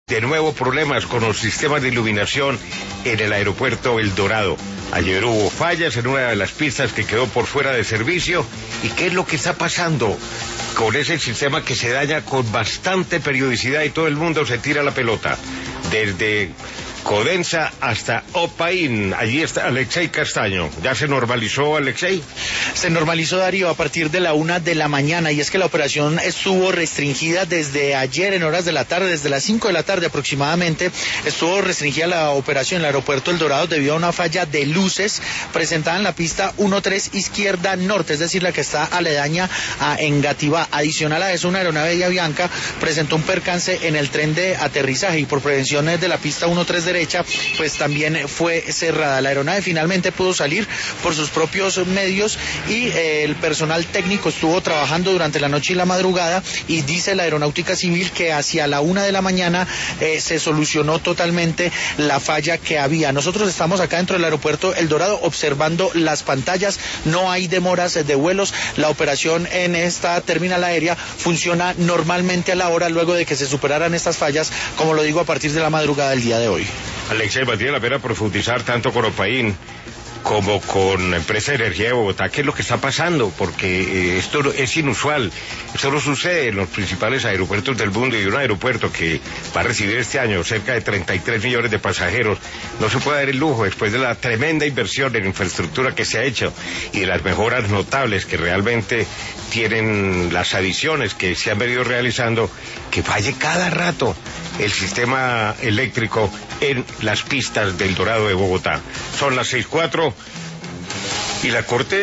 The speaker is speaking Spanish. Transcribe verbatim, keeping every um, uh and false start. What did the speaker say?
De nuevo problemas con los sistemas de iluminación en el aeropuerto El Dorado. Ayer hubo fallas en una de las pistas que quedó por fuera de servicio. ¿Y qué es lo que está pasando con ese sistema que se daña con bastante periodicidad y todo el mundo se tira la pelota? Desde Codensa hasta Opaín, allí está Alexei Castaño. ¿Ya se normalizó, Alexei? Se normalizó, Darío, a partir de la una de la mañana, y es que la operación estuvo restringida desde ayer en horas de la tarde, desde las cinco de la tarde aproximadamente, estuvo restringida la operación en el aeropuerto El Dorado debido a una falla de luces presentada en la pista uno tres izquierda norte, es decir, la que está aledaña a Engativá. Adicional a eso, una aeronave de Avianca presentó un percance en el tren de aterrizaje y por prevenciones de la pista uno tres derecha, pues también fue cerrada. La aeronave finalmente pudo salir por sus propios medios y eh, el personal técnico estuvo trabajando durante la noche y la madrugada, y dice la Aeronáutica Civil que hacia la una de la mañana eh, se solucionó totalmente la falla que había. Nosotros estamos acá dentro del aeropuerto El Dorado observando las pantallas, no hay demoras de vuelos, la operación en esta terminal aérea funciona normalmente a la hora luego de que se superaran estas fallas, como lo digo, a partir de la madrugada del día de hoy. Alexei, valdría la pena profundizar tanto con Opaín como con la empresa de energía de Bogotá, ¿qué es lo que está pasando? Porque eh, esto es inusual, esto no sucede en los principales aeropuertos del mundo, y un aeropuerto que va a recibir este año cerca de treinta y tres millones de pasajeros, no se puede dar el lujo, después de la tremenda inversión en infraestructura que se ha hecho y de las mejoras notables que realmente tienen las adiciones que se han venido realizando, que falle cada rato el sistema eléctrico en las pistas del Dorado de Bogotá. Son las seis cuatro y la Corte